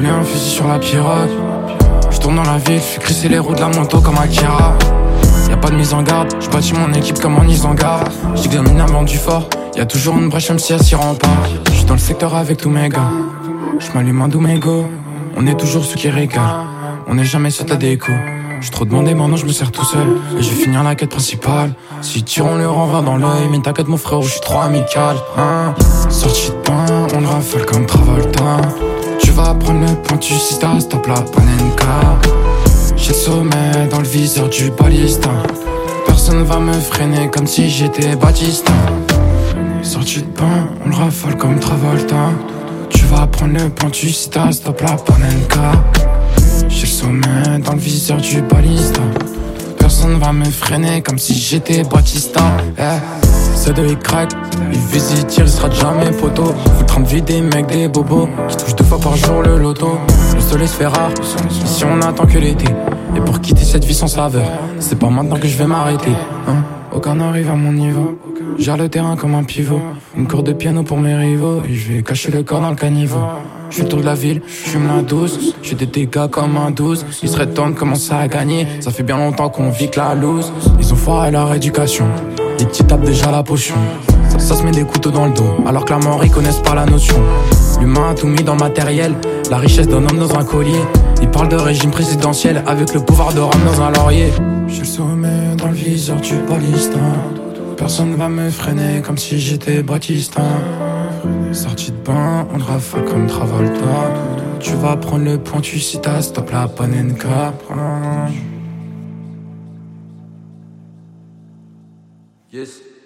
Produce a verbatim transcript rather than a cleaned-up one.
roulé un fusil sur la pirogue. J'tourne dans la ville, j'fais crisser les roues de la moto comme Akira. Y'a pas de mise en garde, j'bâtis mon équipe comme en Isengard. J'examine un banc du fort, y'a toujours une brèche même si elle s'y rend pas. J'suis dans le secteur avec tous mes gars, j'm'allume un Domingo. On est toujours ceux qui régalent, on est jamais sur ta déco. J'suis trop demandé, maintenant j'me sers tout seul. Et je vais finir la quête principale. Si tu on le renvoie dans l'œil, mais t'inquiète mon frère, j'suis trop amical, hein. Sorti de pain, on le rafale comme Travolta. Tu vas prendre le pointu si t'as stop la panenka. J'ai le sommet dans le viseur du balista. Personne va me freiner comme si j'étais Batista. Sorti de pain, on le rafale comme Travolta. Tu vas prendre le pointu si t'as stop la panenka. J'ai le sommet dans le viseur du balista. Personne va me freiner comme si j'étais Batista, eh. C'est de crack, il vise, il tire, il sera jamais poteau. Faut le train de vie des mecs, des bobos qui touchent deux fois par jour le loto. Le soleil se fait rare, si on attend que l'été. Et pour quitter cette vie sans saveur, c'est pas maintenant que je vais m'arrêter, hein. Aucun n'arrive à mon niveau, gère le terrain comme un pivot. Une cour de piano pour mes rivaux, et je vais cacher le corps dans le caniveau. Je fais le tour de la ville, je fume la douce. J'ai des dégâts comme un douze. Il serait temps de commencer à gagner. Ça fait bien longtemps qu'on vit que la loose. Ils ont foiré leur éducation, les petits tapent déjà la potion. Ça, ça se met des couteaux dans le dos, alors que la mort ils connaissent pas la notion. L'humain a tout mis dans le matériel, la richesse d'un homme dans un collier. Ils parlent de régime présidentiel, avec le pouvoir de Rome dans un laurier. J'ai le sommet dans le viseur du balista. Personne va me freiner comme si j'étais Batista. Sorti de bain, on le rafale comme Travolta. Tu vas prendre le pointu si t'as stop la panenka. Yes.